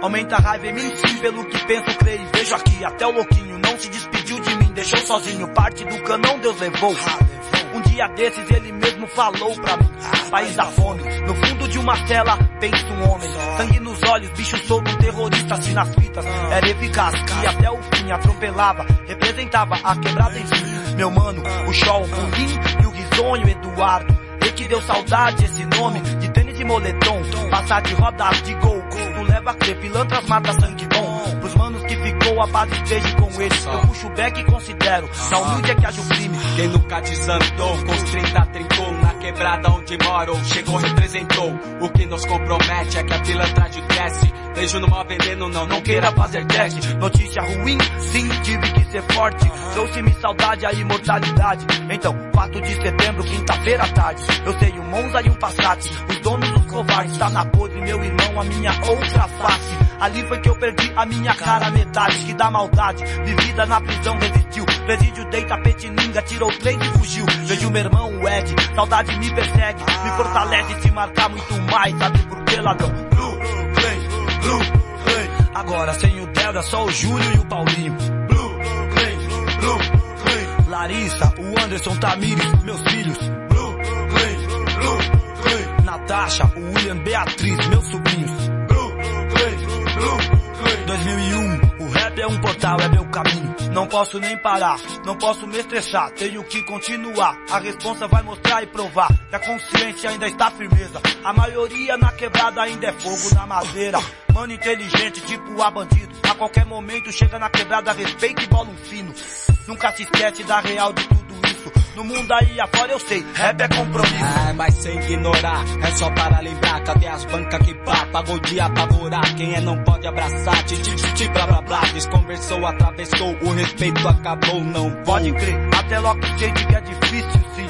Aumenta a raiva em mim sim, pelo que penso, creio e vejo aqui. Até o louquinho não se despediu de mim, deixou sozinho, parte do canão Deus levou. Um dia desses ele mesmo falou pra mim, país da fome, no fundo de uma cela pensa um homem. Sangue nos olhos, bicho solto, terrorista assim nas fitas. Era eficaz, que até o fim atropelava, representava a quebrada em si. Meu mano, o Shaw, o Bulim e o Risonho Eduardo. E que deu saudade esse nome, de tênis e moletom, passar de rodas de gol. Tu leva a crer, pilantras mata sangue bom. Pros manos que ficou, a paz esteja com eles. Eu puxo o back e considero, na humilde é que haja o crime. Quem nunca desandou, com os 30 trincou, na quebrada onde moro, chegou, representou. O que nos compromete é que a pilantragem cresce. Beijo no mau veneno, não queira fazer teste. Notícia ruim, sim, tive que ser forte. Trouxe-me saudade, a imortalidade. Então, 4 de setembro, quinta-feira à tarde. Eu sei um Monza e um Passat. Os donos dos covardes, tá na podre, meu irmão, a minha outra face. Ali foi que eu perdi a minha cara, metade que da maldade. Vivida na prisão, resistiu. Presídio, deita, petininga, tirou 3 e fugiu. Vejo meu irmão, o Ed, saudade me persegue. Me fortalece se marcar muito mais, sabe por que, ladrão? Blue Clay. Agora sem o Débora, só o Júlio e o Paulinho. Blue Clay. Larissa, o Anderson, Tamires, meus filhos. Blue Clay. Natasha, o William, Beatriz, meus sobrinhos. Blue Clay. 2001, o rap é um portal, é meu caminho. Não posso nem parar, não posso me estressar. Tenho que continuar, a responsa vai mostrar e provar que a consciência ainda está firmeza. A maioria na quebrada ainda é fogo na madeira. Mano inteligente, tipo a bandido. A qualquer momento chega na quebrada, respeita e bola um fino. Nunca se esquece da real de tudo isso. No mundo aí afora eu sei, rap é compromisso. Mas sem ignorar, é só para lembrar. Cadê as bancas que pá, pagou de apavorar. Quem é não pode abraçar, titi blá blá blá. Desconversou, atravessou, o respeito acabou, não pode crer, até logo sei que é difícil sim.